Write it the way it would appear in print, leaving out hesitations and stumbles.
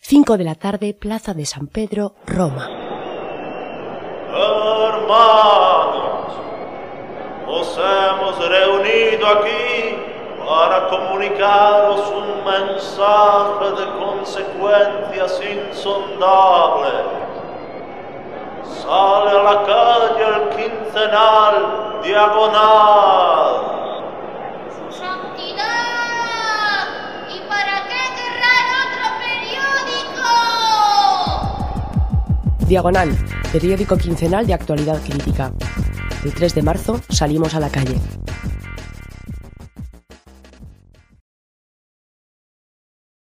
5 de la tarde, Plaza de San Pedro, Roma. Hermanos, os hemos reunido aquí para comunicaros un mensaje de consecuencias insondables. Sale a la calle el quincenal Diagonal. ¡Su santidad! ¿Y para qué querrán otro periódico? Diagonal, periódico quincenal de actualidad crítica. El 3 de marzo salimos a la calle.